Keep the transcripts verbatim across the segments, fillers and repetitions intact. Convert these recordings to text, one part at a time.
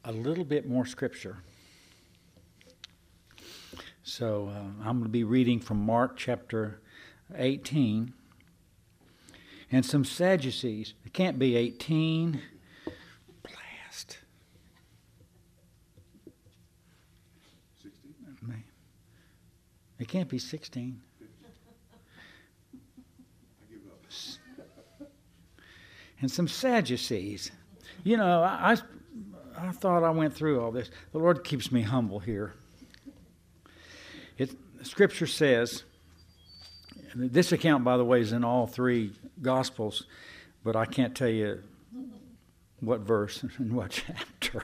a little bit more scripture. So uh, I'm going to be reading from Mark chapter eighteen. And some Sadducees. It can't be eighteen. Blast. sixteen? It can't be sixteen. I give up. And some Sadducees. You know, I, I, I thought I went through all this. The Lord keeps me humble here. It, Scripture says, this account, by the way, is in all three Gospels, but I can't tell you what verse and what chapter.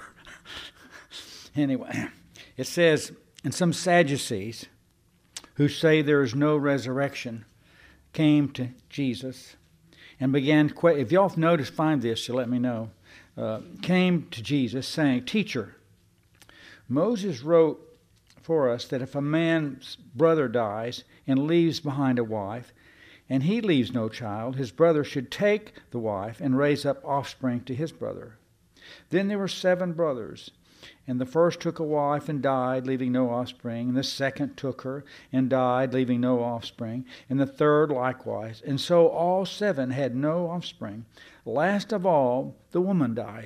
Anyway, it says, and some Sadducees who say there is no resurrection came to Jesus and began, que- if y'all notice, find this, you let me know, uh, came to Jesus saying, Teacher, Moses wrote for us that if a man's brother dies and leaves behind a wife, and he leaves no child, his brother should take the wife and raise up offspring to his brother. Then there were seven brothers, and the first took a wife and died, leaving no offspring, and the second took her and died, leaving no offspring, and the third likewise. And so all seven had no offspring. Last of all, the woman died.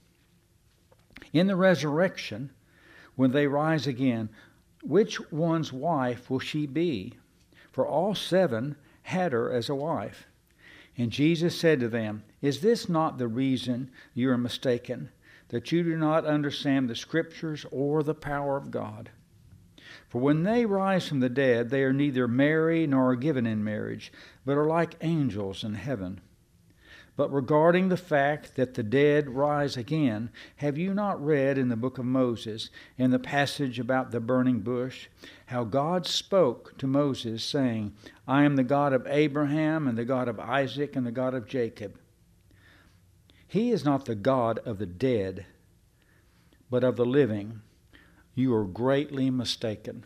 In the resurrection, when they rise again, which one's wife will she be? For all seven had her as a wife. And Jesus said to them, Is this not the reason you are mistaken, that you do not understand the Scriptures or the power of God? For when they rise from the dead, they are neither married nor are given in marriage, but are like angels in heaven. But regarding the fact that the dead rise again, have you not read in the book of Moses, in the passage about the burning bush, how God spoke to Moses, saying, I am the God of Abraham and the God of Isaac and the God of Jacob. He is not the God of the dead, but of the living. You are greatly mistaken.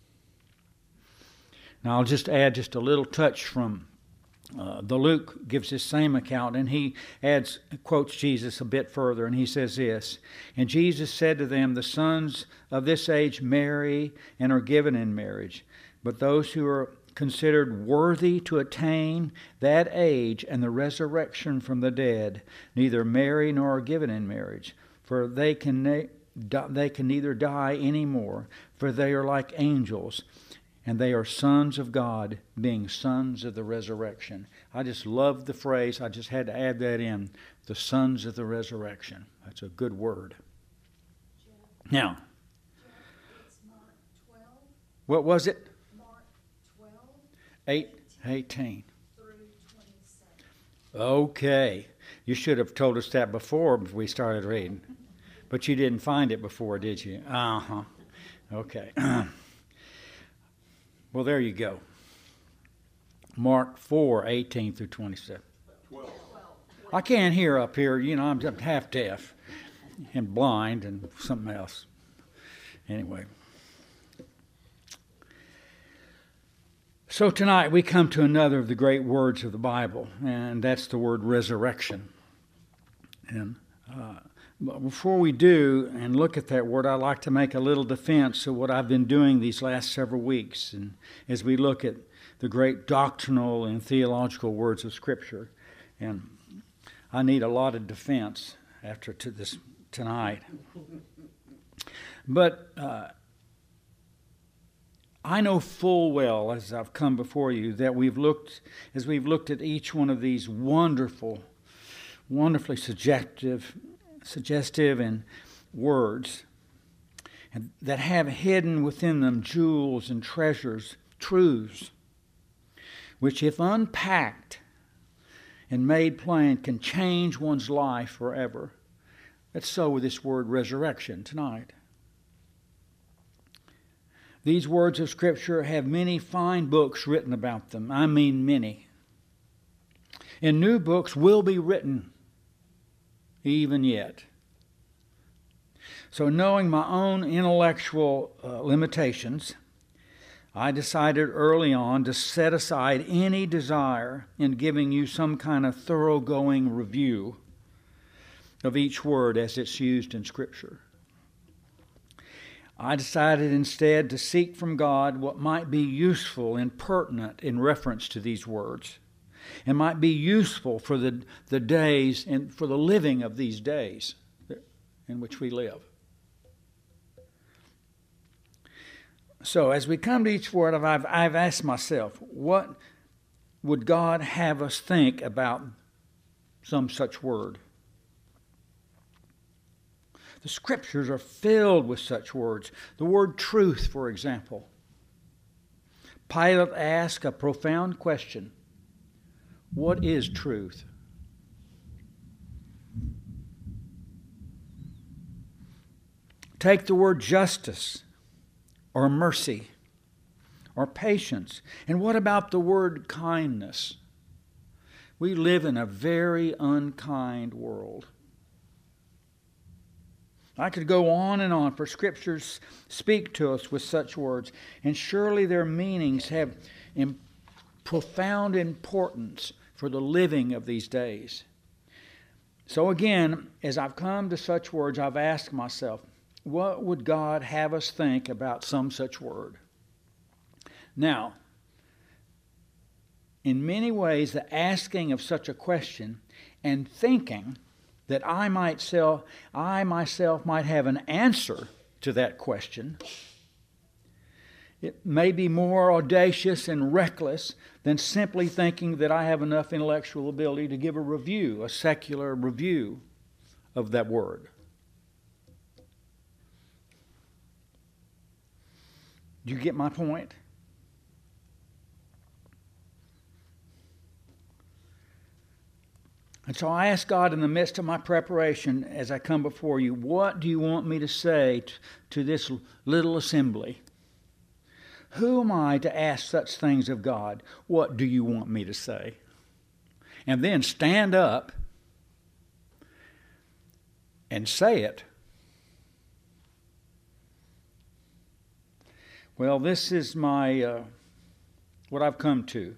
Now I'll just add just a little touch from Uh, the Luke gives this same account, and he adds, quotes Jesus a bit further, and he says this, And Jesus said to them, The sons of this age marry and are given in marriage, but those who are considered worthy to attain that age and the resurrection from the dead neither marry nor are given in marriage, for they can, na- they can neither die any more, for they are like angels, and they are sons of God, being sons of the resurrection. I just love the phrase. I just had to add that in. The sons of the resurrection. That's a good word. Jeff, Now, Jeff, it's Mark twelve. what was it? Mark twelve. Eight, eighteen. Through twenty-seven. Okay. You should have told us that before we started reading. But you didn't find it before, did you? Uh-huh. Okay. Well, there you go. Mark four, eighteen through twenty-seven. twelve. I can't hear up here. You know, I'm just half deaf and blind and something else. Anyway. So tonight we come to another of the great words of the Bible, and that's the word resurrection. And uh, but before we do and look at that word, I'd like to make a little defense of what I've been doing these last several weeks, and as we look at the great doctrinal and theological words of Scripture. And I need a lot of defense after to this tonight. But uh, I know full well, as I've come before you, that we've looked, as we've looked at each one of these wonderful, wonderfully suggestive, suggestive and words, and that have hidden within them jewels and treasures, truths, which if unpacked and made plain can change one's life forever. That's so with this word resurrection tonight. These words of Scripture have many fine books written about them. I mean many. And new books will be written even yet. So knowing my own intellectual uh, limitations, I decided early on to set aside any desire in giving you some kind of thoroughgoing review of each word as it's used in Scripture. I decided instead to seek from God what might be useful and pertinent in reference to these words, and might be useful for the, the days and for the living of these days in which we live. So as we come to each word, I've, I've asked myself, what would God have us think about some such word? The Scriptures are filled with such words. The word truth, for example. Pilate asked a profound question. What is truth? Take the word justice or mercy or patience. And what about the word kindness? We live in a very unkind world. I could go on and on, for Scriptures speak to us with such words, and surely their meanings have in profound importance for the living of these days. So again, as I've come to such words, I've asked myself, what would God have us think about some such word? Now, in many ways, the asking of such a question and thinking that I might self, I myself might have an answer to that question, it may be more audacious and reckless than simply thinking that I have enough intellectual ability to give a review, a secular review of that word. Do you get my point? And so I ask God in the midst of my preparation as I come before you, what do you want me to say t- to this little assembly? Who am I to ask such things of God? What do you want me to say? And then stand up and say it. Well, this is my uh, what I've come to.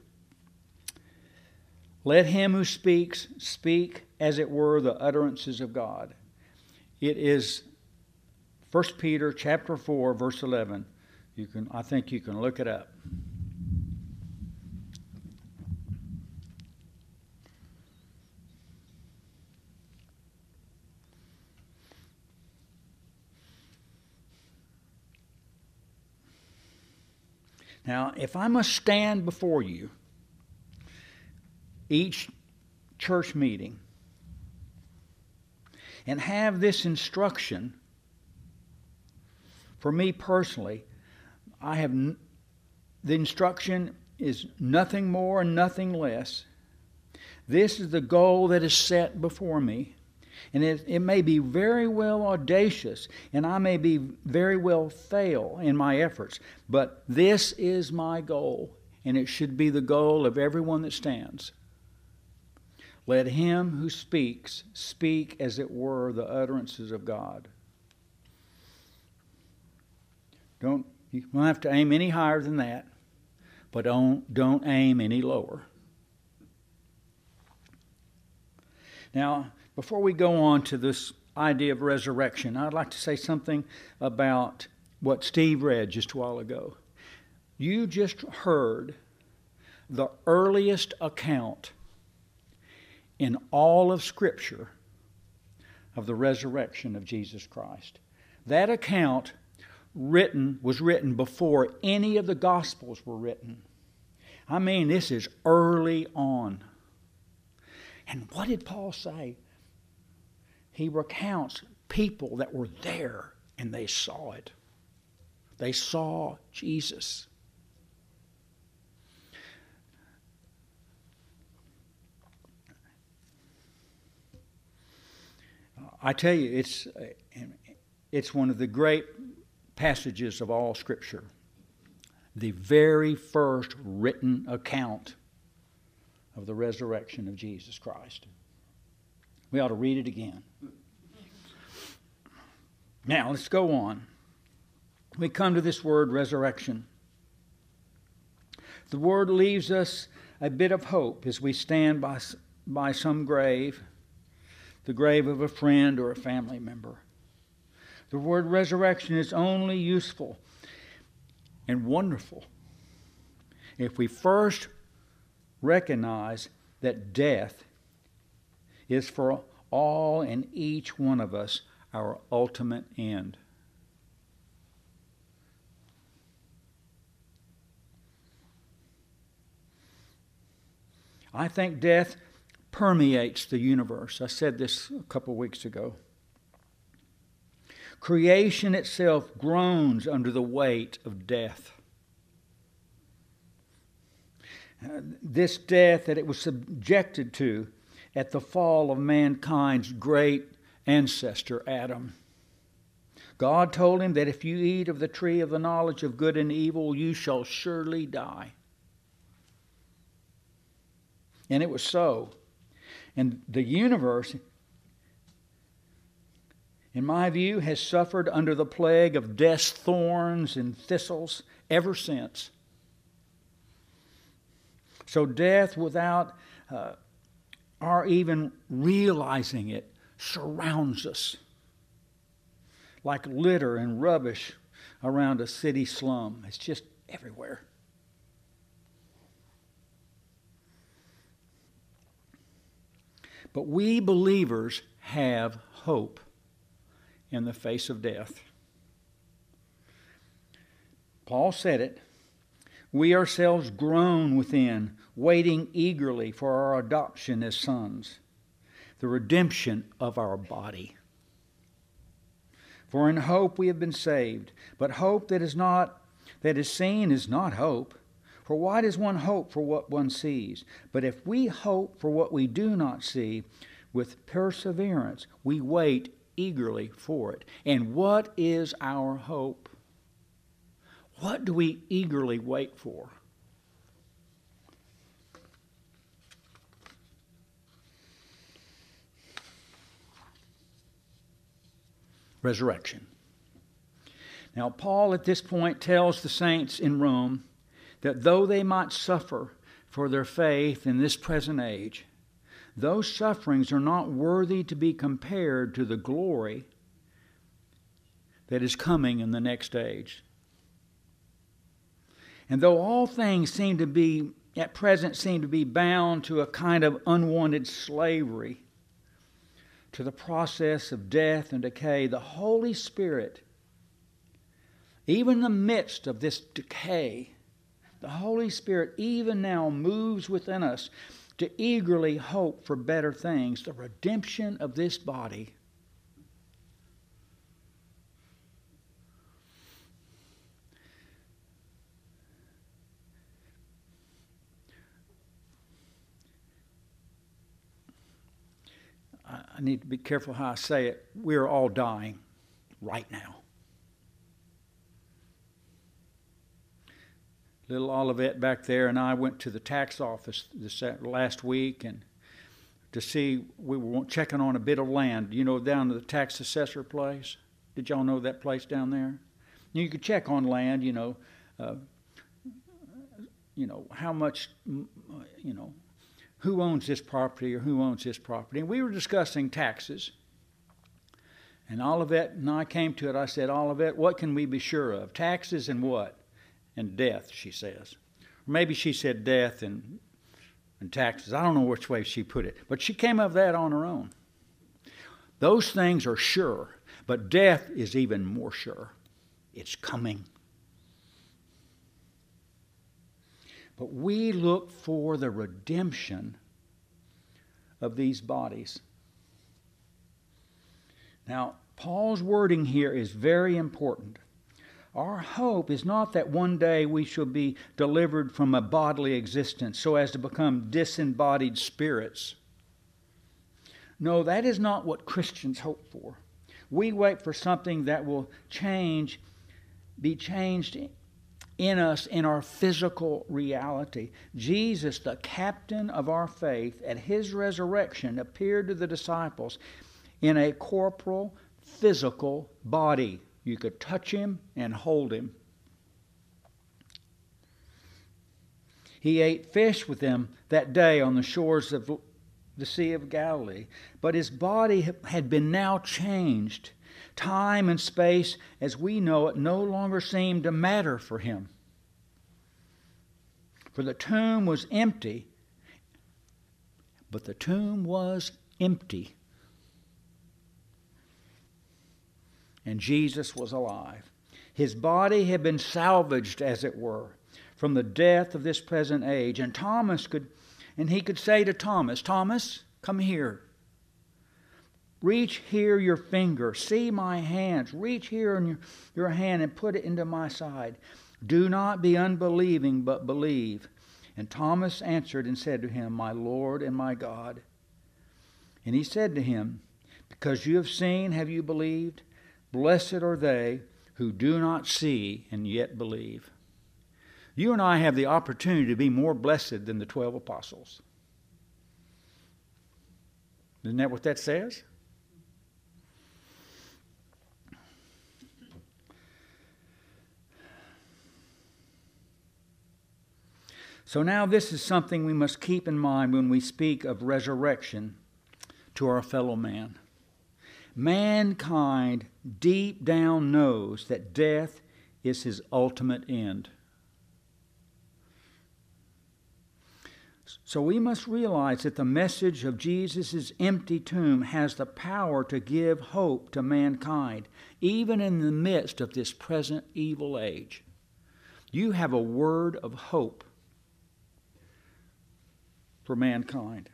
Let him who speaks speak as it were the utterances of God. It is First Peter chapter four, verse eleven. You can, I think you can look it up. Now, if I must stand before you each church meeting and have this instruction, for me personally, I have n- the instruction is nothing more and nothing less. This is the goal that is set before me. And it, it may be very well audacious, and I may be very well fail in my efforts, but this is my goal, and it should be the goal of everyone that stands. Let him who speaks speak as it were the utterances of God. Don't you don't have to aim any higher than that, but don't don't aim any lower. Now, before we go on to this idea of resurrection, I'd like to say something about what Steve read just a while ago. You just heard the earliest account in all of Scripture of the resurrection of Jesus Christ. That account written was written before any of the Gospels were written. I mean, this is early on. And what did Paul say? He recounts people that were there and they saw it. They saw Jesus. I tell you, it's it's one of the great passages of all Scripture. The very first written account of the resurrection of Jesus Christ. We ought to read it again. Now, let's go on. We come to this word, resurrection. The word leaves us a bit of hope as we stand by, by some grave, the grave of a friend or a family member. The word resurrection is only useful and wonderful if we first recognize that death is for all and each one of us our ultimate end. I think death permeates the universe. I said this a couple weeks ago. Creation itself groans under the weight of death. Uh, this death that it was subjected to at the fall of mankind's great ancestor, Adam. God told him that if you eat of the tree of the knowledge of good and evil, you shall surely die. And it was so. And the universe, in my view, has suffered under the plague of death's thorns and thistles ever since. So death, without uh, our even realizing it, surrounds us like litter and rubbish around a city slum. It's just everywhere. But we believers have hope in the face of death. Paul said it. We ourselves groan within, waiting eagerly for our adoption as sons, the redemption of our body. For in hope we have been saved, but hope that is not that is seen is not hope. For why does one hope for what one sees? But if we hope for what we do not see, with perseverance we wait eagerly for it. And what is our hope? What do we eagerly wait for? Resurrection. Now, Paul at this point tells the saints in Rome that though they might suffer for their faith in this present age, those sufferings are not worthy to be compared to the glory that is coming in the next age. And though all things seem to be, at present, seem to be bound to a kind of unwanted slavery to the process of death and decay, the Holy Spirit, even in the midst of this decay, the Holy Spirit even now moves within us to eagerly hope for better things, the redemption of this body. I need to be careful how I say it. We're all dying right now. Little Olivette back there and I went to the tax office this last week and to see, we were checking on a bit of land, you know, down to the tax assessor place. Did y'all know that place down there? You could check on land, you know, uh, you know, how much, you know, who owns this property or who owns this property. And we were discussing taxes. And Olivette and I came to it. I said, Olivette, what can we be sure of? Taxes and what? And death, she says. Or maybe she said death and, and taxes. I don't know which way she put it. But she came up with that on her own. Those things are sure. But death is even more sure. It's coming. But we look for the redemption of these bodies. Now, Paul's wording here is very important. Our hope is not that one day we shall be delivered from a bodily existence so as to become disembodied spirits. No, that is not what Christians hope for. We wait for something that will change, be changed in us in our physical reality. Jesus, the captain of our faith, at his resurrection appeared to the disciples in a corporal, physical body. You could touch him and hold him. He ate fish with them that day on the shores of the Sea of Galilee. But his body had been now changed Time and space, as we know it, no longer seemed to matter for him. For the tomb was empty, but the tomb was empty. And Jesus was alive. His body had been salvaged, as it were, from the death of this present age. And Thomas could, and he could say to Thomas, Thomas, come here. Reach here your finger. See my hands. Reach here in your, your hand and put it into my side. Do not be unbelieving, but believe. And Thomas answered and said to him, My Lord and my God. And he said to him, Because you have seen, have you believed? Blessed are they who do not see and yet believe. You and I have the opportunity to be more blessed than the twelve apostles. Isn't that what that says? So now this is something we must keep in mind when we speak of resurrection to our fellow man. Mankind deep down knows that death is his ultimate end. So we must realize that the message of Jesus' empty tomb has the power to give hope to mankind, even in the midst of this present evil age. You have a word of hope for mankind.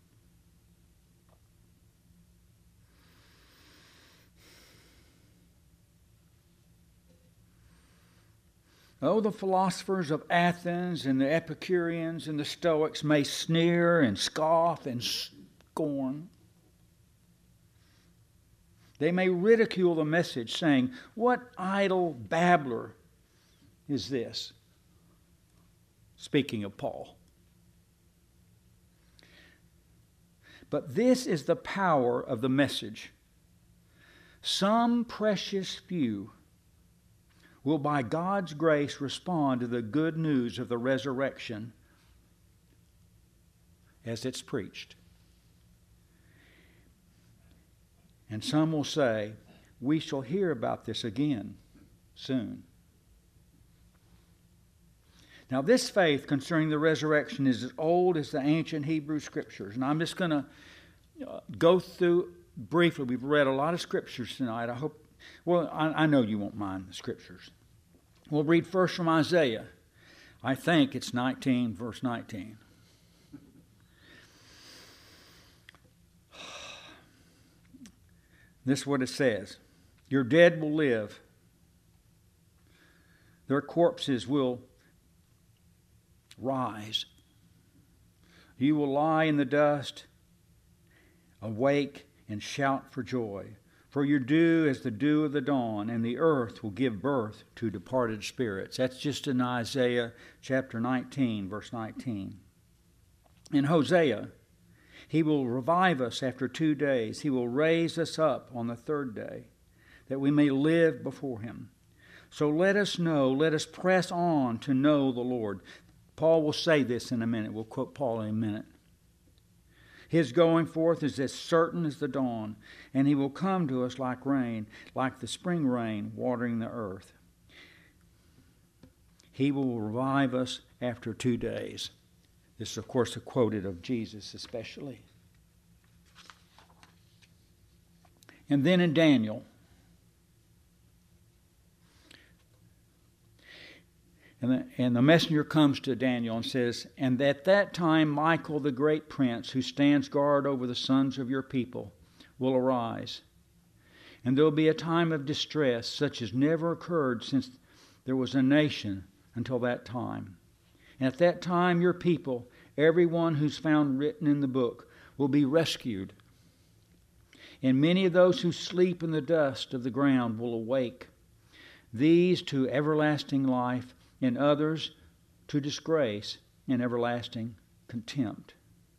Oh, the philosophers of Athens and the Epicureans and the Stoics may sneer and scoff and scorn. They may ridicule the message, saying, What idle babbler is this? Speaking of Paul. But this is the power of the message. Some precious few will by God's grace respond to the good news of the resurrection as it's preached. And some will say, we shall hear about this again soon. Now this faith concerning the resurrection is as old as the ancient Hebrew Scriptures. And I'm just going to go through briefly. We've read a lot of Scriptures tonight. I hope Well, I, I know you won't mind the Scriptures. We'll read first from Isaiah. I think it's nineteen, verse nineteen. This is what it says. Your dead will live. Their corpses will rise. You will lie in the dust, awake and shout for joy. For your dew is the dew of the dawn, and the earth will give birth to departed spirits. That's just in Isaiah chapter nineteen, verse nineteen. In Hosea, he will revive us after two days. He will raise us up on the third day, that we may live before him. So let us know, let us press on to know the Lord. Paul will say this in a minute. We'll quote Paul in a minute. His going forth is as certain as the dawn, and he will come to us like rain, like the spring rain watering the earth. He will revive us after two days. This is, of course, a quoted of Jesus especially. And then in Daniel, And the, and the messenger comes to Daniel and says, And at that time Michael the great prince, who stands guard over the sons of your people, will arise. And there will be a time of distress such as never occurred since there was a nation until that time. And at that time your people, everyone who's found written in the book, will be rescued. And many of those who sleep in the dust of the ground will awake, these to everlasting life, and others to disgrace and everlasting contempt.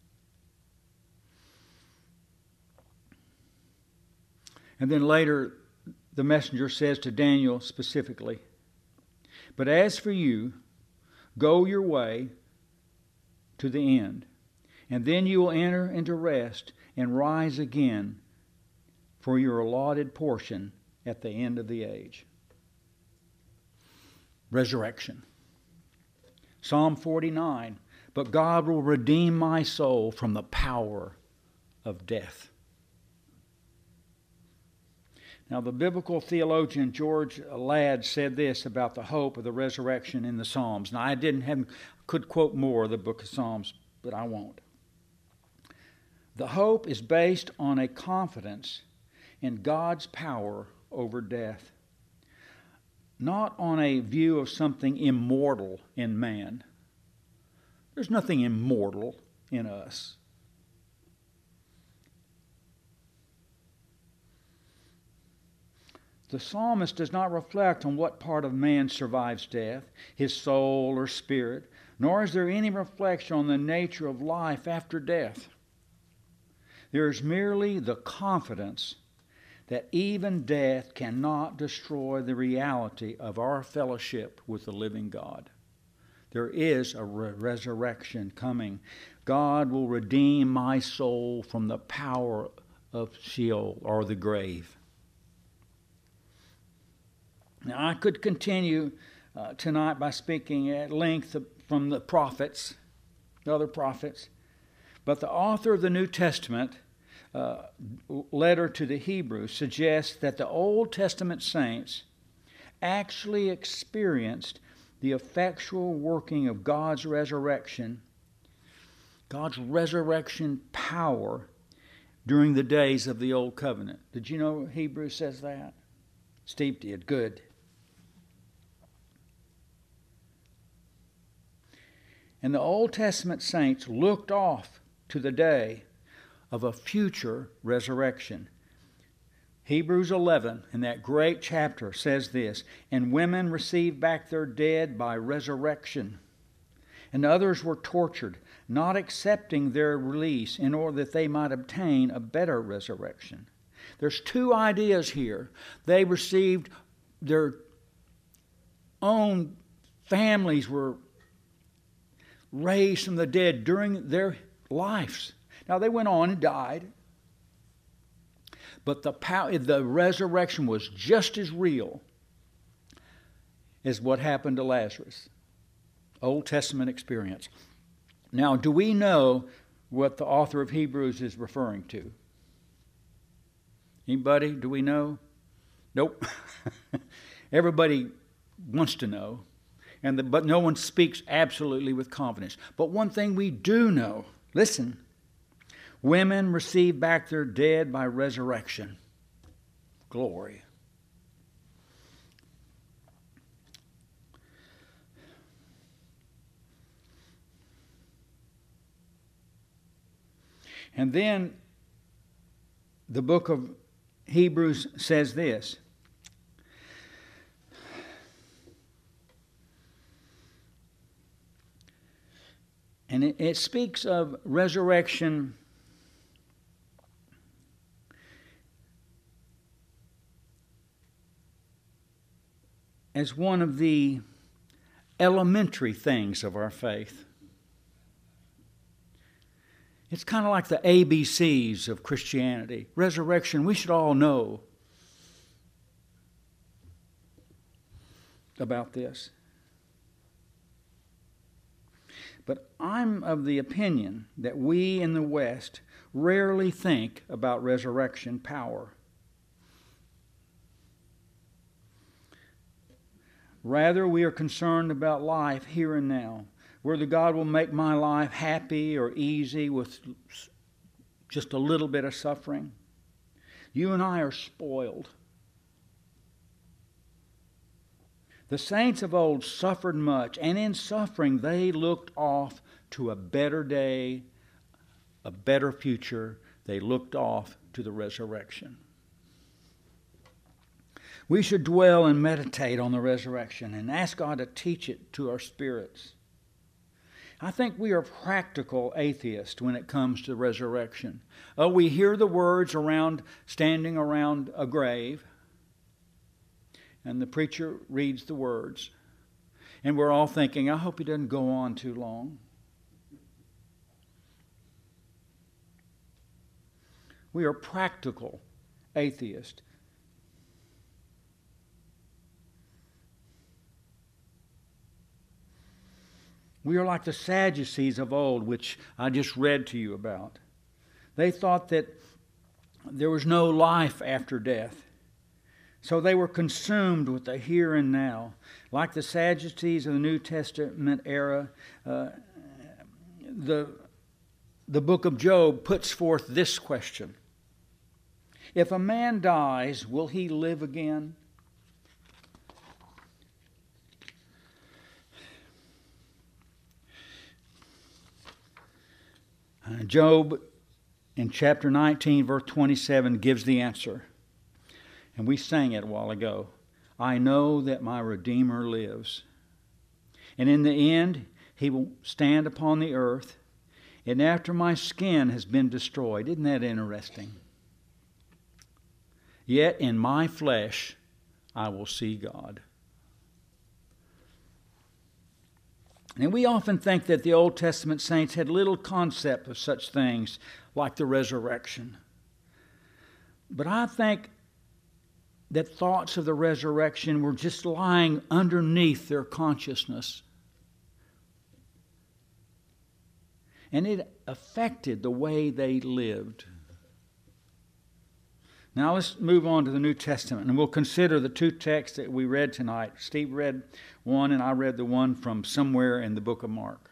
And then later, the messenger says to Daniel specifically, But as for you, go your way to the end, and then you will enter into rest and rise again for your allotted portion at the end of the age. Resurrection. Psalm forty-nine, but God will redeem my soul from the power of death. Now, the biblical theologian George Ladd said this about the hope of the resurrection in the Psalms. Now, I didn't have, could quote more of the book of Psalms, but I won't. The hope is based on a confidence in God's power over death, not on a view of something immortal in man. There's nothing immortal in us. The psalmist does not reflect on what part of man survives death, his soul or spirit, nor is there any reflection on the nature of life after death. There is merely the confidence that even death cannot destroy the reality of our fellowship with the living God. There is a re- resurrection coming. God will redeem my soul from the power of Sheol, or the grave. Now, I could continue uh, tonight by speaking at length from the prophets, the other prophets, but the author of the New Testament uh, letter to the Hebrews suggests that the Old Testament saints actually experienced the effectual working of God's resurrection, God's resurrection power during the days of the Old Covenant. Did you know Hebrews says that? Steve did. Good. And the Old Testament saints looked off to the day of a future resurrection. Hebrews eleven, in that great chapter, says this, and women received back their dead by resurrection, and others were tortured, not accepting their release in order that they might obtain a better resurrection. There's two ideas here. They received their own families were raised from the dead during their lives. Now, they went on and died, but the power, the resurrection was just as real as what happened to Lazarus. Old Testament experience. Now, do we know what the author of Hebrews is referring to? Anybody? Do we know? Nope. Everybody wants to know, and the, but no one speaks absolutely with confidence. But one thing we do know, listen, women receive back their dead by resurrection. Glory. And then the book of Hebrews says this. And it, it speaks of resurrection as one of the elementary things of our faith. It's kind of like the A B Cs of Christianity. Resurrection, we should all know about this. But I'm of the opinion that we in the West rarely think about resurrection power. Rather, we are concerned about life here and now, whether God will make my life happy or easy with just a little bit of suffering. You and I are spoiled. The saints of old suffered much, and in suffering they looked off to a better day, a better future. They looked off to the resurrection. We should dwell and meditate on the resurrection and ask God to teach it to our spirits. I think we are practical atheists when it comes to resurrection. Oh, we hear the words around, standing around a grave, and the preacher reads the words. And we're all thinking, I hope he doesn't go on too long. We are practical atheists. We are like the Sadducees of old, which I just read to you about. They thought that there was no life after death. So they were consumed with the here and now. Like the Sadducees of the New Testament era, uh, the, the book of Job puts forth this question. If a man dies, will he live again? Uh, Job in chapter nineteen, verse twenty-seven gives the answer. And we sang it a while ago. I know that my Redeemer lives. And in the end, he will stand upon the earth. And after my skin has been destroyed. Isn't that interesting? Yet in my flesh, I will see God. And we often think that the Old Testament saints had little concept of such things like the resurrection. But I think that thoughts of the resurrection were just lying underneath their consciousness. And it affected the way they lived. Now let's move on to the New Testament, and we'll consider the two texts that we read tonight. Steve read one, and I read the one from somewhere in the book of Mark.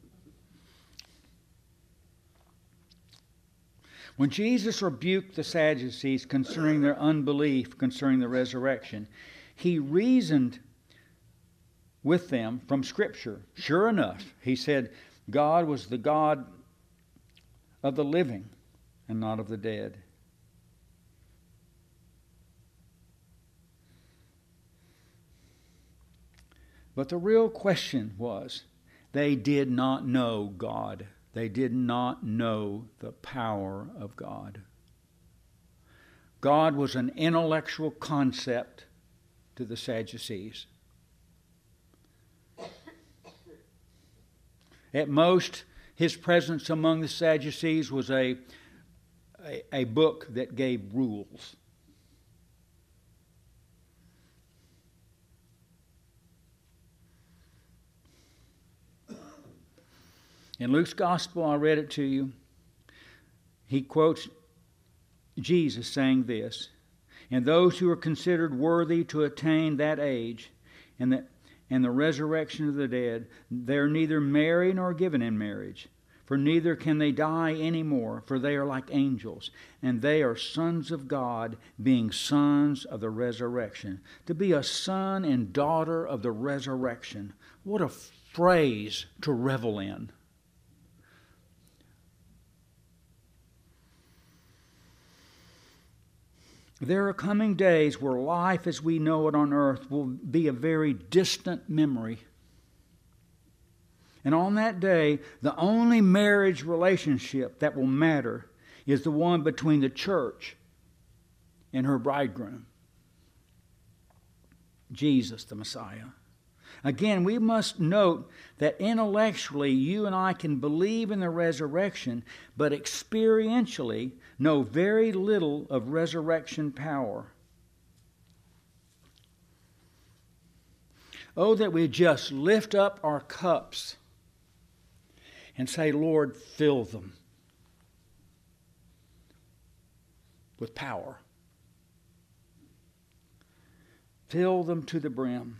When Jesus rebuked the Sadducees concerning their unbelief concerning the resurrection, he reasoned with them from Scripture. Sure enough, he said God was the God of the living and not of the dead. But the real question was, they did not know God. They did not know the power of God. God was an intellectual concept to the Sadducees. At most, his presence among the Sadducees was a, a, a book that gave rules. In Luke's Gospel, I read it to you. He quotes Jesus saying this, and those who are considered worthy to attain that age and the, and the resurrection of the dead, they are neither married nor given in marriage, for neither can they die any more, for they are like angels, and they are sons of God, being sons of the resurrection. To be a son and daughter of the resurrection, what a phrase to revel in. There are coming days where life as we know it on earth will be a very distant memory. And on that day, the only marriage relationship that will matter is the one between the church and her bridegroom, Jesus the Messiah. Again, we must note that intellectually you and I can believe in the resurrection, but experientially know very little of resurrection power. Oh, that we just lift up our cups and say, Lord, fill them with power. Fill them to the brim.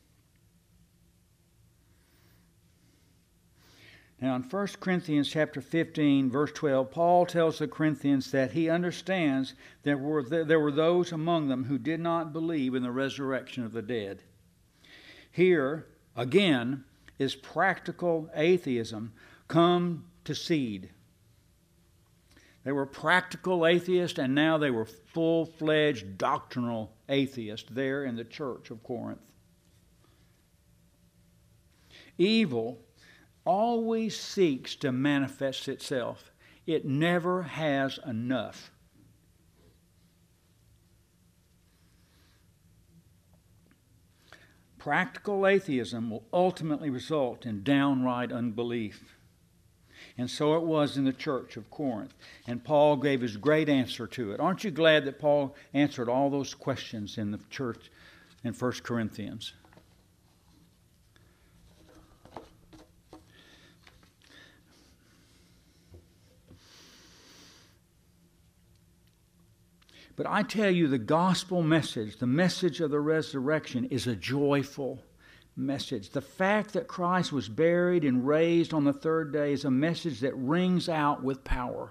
Now in First Corinthians chapter fifteen, verse twelve, Paul tells the Corinthians that he understands there were, there were those among them who did not believe in the resurrection of the dead. Here, again, is practical atheism come to seed. They were practical atheists, and now they were full-fledged doctrinal atheists there in the church of Corinth. Evil always seeks to manifest itself. It never has enough. Practical atheism will ultimately result in downright unbelief. And so it was in the church of Corinth. And Paul gave his great answer to it. Aren't you glad that Paul answered all those questions in the church in First Corinthians? But I tell you, the gospel message, the message of the resurrection, is a joyful message. The fact that Christ was buried and raised on the third day is a message that rings out with power.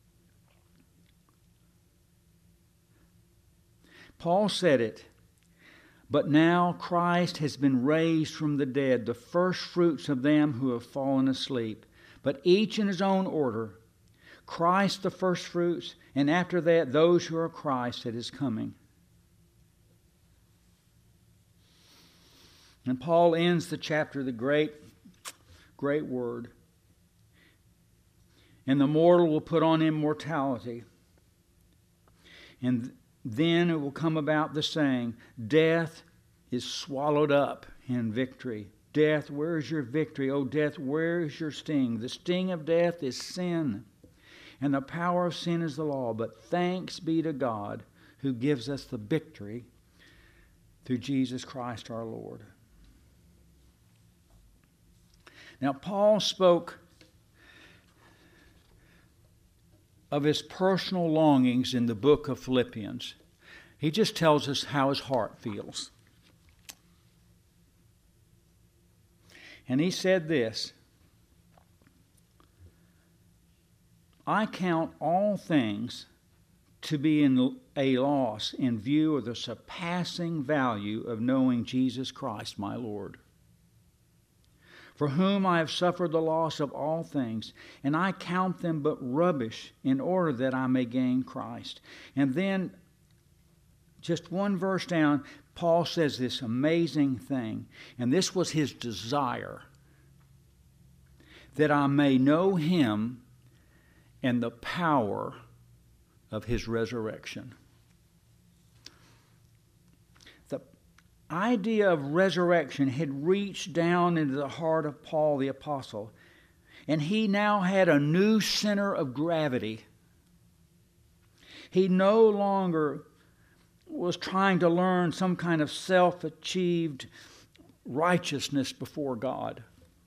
Paul said it, but now Christ has been raised from the dead, the first fruits of them who have fallen asleep. But each in his own order. Christ the first fruits, and after that those who are Christ at his coming. And Paul ends the chapter with a great, great word. And the mortal will put on immortality. And then it will come about the saying, death is swallowed up in victory. Death, where is your victory? O death, where is your sting? The sting of death is sin, and the power of sin is the law. But thanks be to God who gives us the victory through Jesus Christ our Lord. Now, Paul spoke of his personal longings in the book of Philippians. He just tells us how his heart feels. And he said this, I count all things to be in a loss in view of the surpassing value of knowing Jesus Christ, my Lord, for whom I have suffered the loss of all things, and I count them but rubbish in order that I may gain Christ. And then, just one verse down, Paul says this amazing thing, and this was his desire, that I may know him and the power of his resurrection. The idea of resurrection had reached down into the heart of Paul the apostle, and he now had a new center of gravity. He no longer was trying to learn some kind of self-achieved righteousness before God.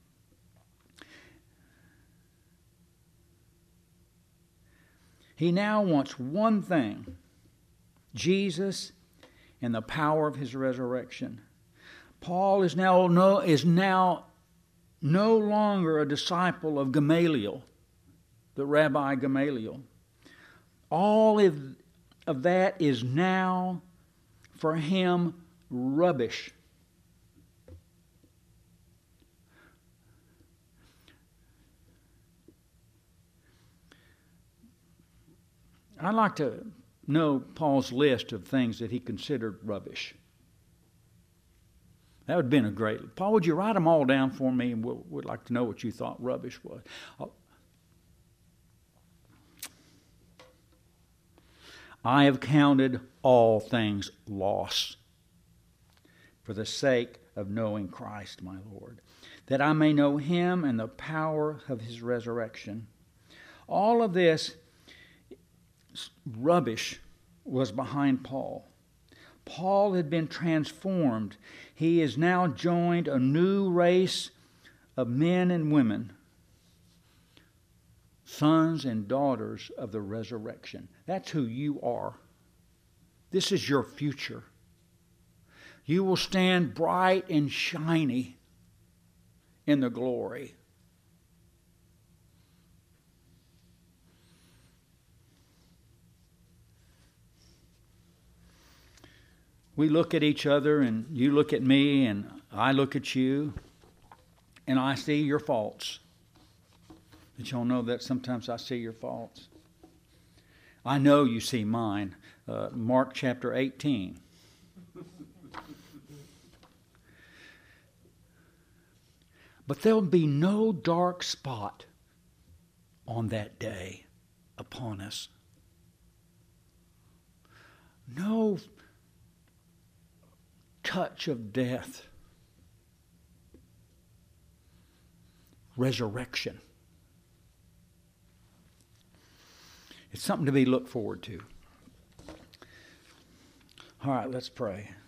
He now wants one thing, Jesus and the power of his resurrection. Paul is now no, is now no longer a disciple of Gamaliel, the Rabbi Gamaliel. All of, of that is now for him rubbish. I'd like to know Paul's list of things that he considered rubbish. That would have been a great... Paul, would you write them all down for me? And we'll, we'd like to know what you thought rubbish was. I have counted all things loss for the sake of knowing Christ, my Lord, that I may know him and the power of his resurrection. All of this rubbish was behind Paul. Paul had been transformed. He has now joined a new race of men and women, sons and daughters of the resurrection. That's who you are. This is your future. You will stand bright and shiny in the glory. We look at each other, and you look at me, and I look at you, and I see your faults. But y'all know that sometimes I see your faults. I know you see mine. Uh, Mark chapter eighteen. But there'll be no dark spot on that day upon us. No touch of death. Resurrection. It's something to be looked forward to. All right, let's pray.